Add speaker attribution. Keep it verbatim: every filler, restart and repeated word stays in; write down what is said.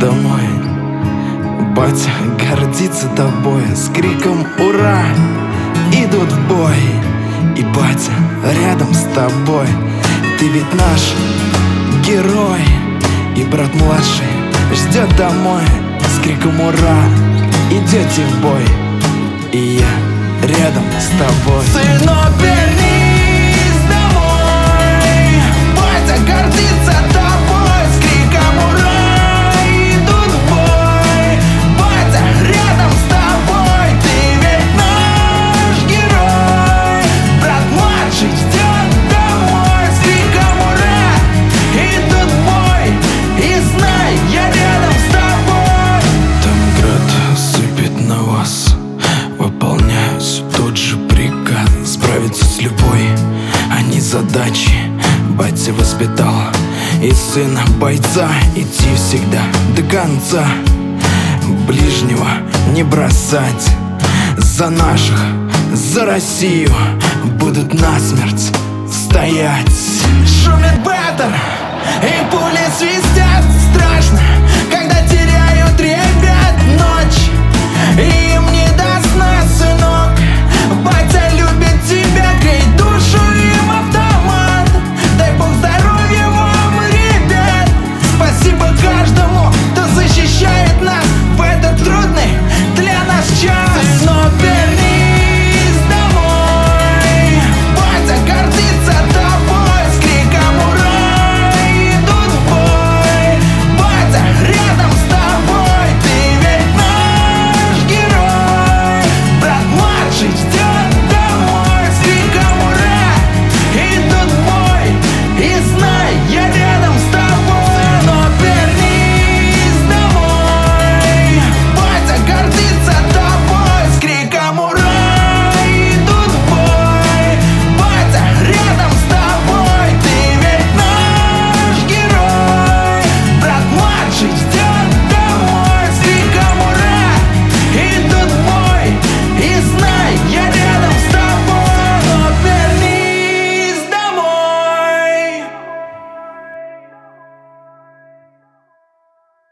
Speaker 1: домой. Батя гордится тобой, с криком «Ура!» идут в бой. И батя рядом с тобой, ты ведь наш герой. И брат младший ждет домой, с криком «Ура!» идете в бой. И я рядом с тобой. Сынок, вернись домой, батя гордится тобой, с криком «Ура!» идут в бой. Батя рядом с тобой, ты ведь наш герой. Брат младший ждет домой, с криком «Ура!» идут в бой. И знай, я рядом с тобой. Там град сыпет на вас, выполняют тот же приказ. Справиться с любой, а не задачи батя воспитал. И сына бойца идти всегда до конца, ближнего не бросать. За наших, за Россию будут насмерть стоять. Шумит баттер.